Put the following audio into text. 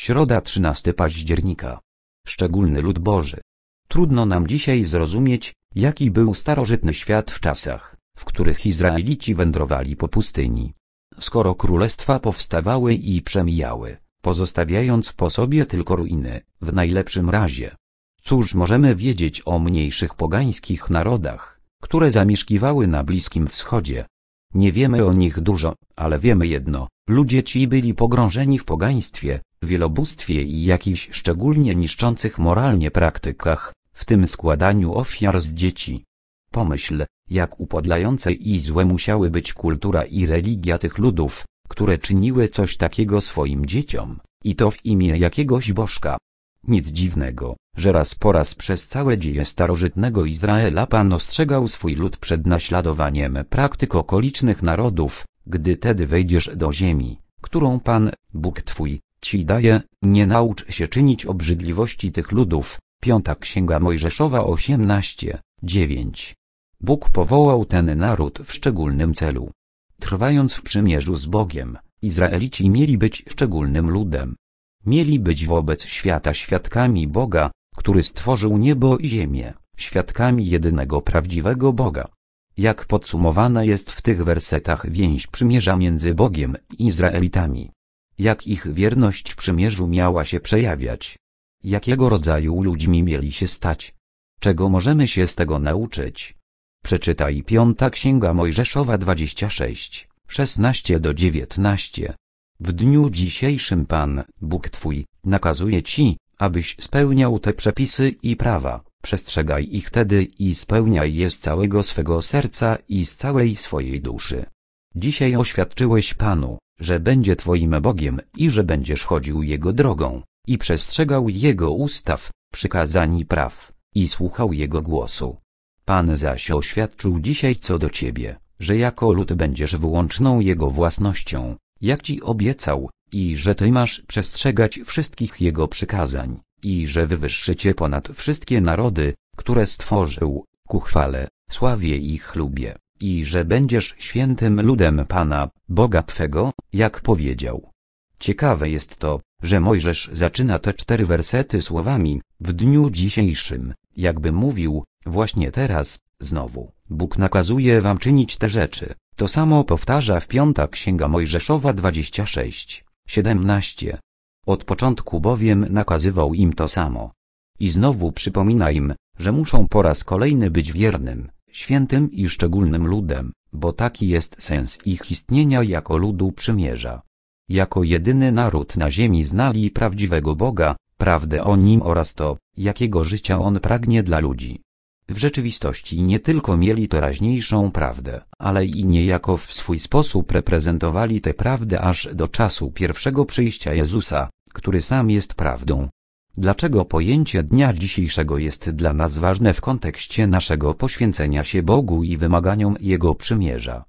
Środa 13 października. Szczególny lud Boży. Trudno nam dzisiaj zrozumieć, jaki był starożytny świat w czasach, w których Izraelici wędrowali po pustyni. Skoro królestwa powstawały i przemijały, pozostawiając po sobie tylko ruiny, w najlepszym razie. Cóż możemy wiedzieć o mniejszych pogańskich narodach, które zamieszkiwały na Bliskim Wschodzie? Nie wiemy o nich dużo, ale wiemy jedno: ludzie ci byli pogrążeni w pogaństwie, wielobóstwie i jakichś szczególnie niszczących moralnie praktykach, w tym składaniu ofiar z dzieci. Pomyśl, jak upodlające i złe musiały być kultura i religia tych ludów, które czyniły coś takiego swoim dzieciom, i to w imię jakiegoś bożka. Nic dziwnego, że raz po raz przez całe dzieje starożytnego Izraela Pan ostrzegał swój lud przed naśladowaniem praktyk okolicznych narodów: gdy tedy wejdziesz do ziemi, którą Pan, Bóg twój, ci daje, nie naucz się czynić obrzydliwości tych ludów. 5 Księga Mojżeszowa 18:9. Bóg powołał ten naród w szczególnym celu. Trwając w przymierzu z Bogiem, Izraelici mieli być szczególnym ludem. Mieli być wobec świata świadkami Boga, który stworzył niebo i ziemię, świadkami jedynego prawdziwego Boga. Jak podsumowana jest w tych wersetach więź przymierza między Bogiem i Izraelitami. Jak ich wierność przymierzu miała się przejawiać? Jakiego rodzaju ludźmi mieli się stać? Czego możemy się z tego nauczyć? Przeczytaj 5 Księga Mojżeszowa 26:16-19. W dniu dzisiejszym Pan, Bóg twój, nakazuje ci, abyś spełniał te przepisy i prawa. Przestrzegaj ich tedy i spełniaj je z całego swego serca i z całej swojej duszy. Dzisiaj oświadczyłeś Panu, że będzie twoim Bogiem i że będziesz chodził Jego drogą, i przestrzegał Jego ustaw, przykazań i praw, i słuchał Jego głosu. Pan zaś oświadczył dzisiaj co do ciebie, że jako lud będziesz wyłączną Jego własnością, jak ci obiecał, i że ty masz przestrzegać wszystkich Jego przykazań, i że wywyższy cię ponad wszystkie narody, które stworzył, ku chwale, sławie i chlubie, i że będziesz świętym ludem Pana, Boga twego, jak powiedział. Ciekawe jest to, że Mojżesz zaczyna te 4 wersety słowami: w dniu dzisiejszym, jakby mówił: właśnie teraz, znowu, Bóg nakazuje wam czynić te rzeczy. To samo powtarza w 5 Księga Mojżeszowa 26:17. Od początku bowiem nakazywał im to samo. I znowu przypomina im, że muszą po raz kolejny być wiernym, świętym i szczególnym ludem, bo taki jest sens ich istnienia jako ludu przymierza. Jako jedyny naród na ziemi znali prawdziwego Boga, prawdę o Nim oraz to, jakiego życia On pragnie dla ludzi. W rzeczywistości nie tylko mieli teraźniejszą prawdę, ale i niejako w swój sposób reprezentowali tę prawdę aż do czasu pierwszego przyjścia Jezusa, który sam jest prawdą. Dlaczego pojęcie dnia dzisiejszego jest dla nas ważne w kontekście naszego poświęcenia się Bogu i wymaganiom Jego przymierza?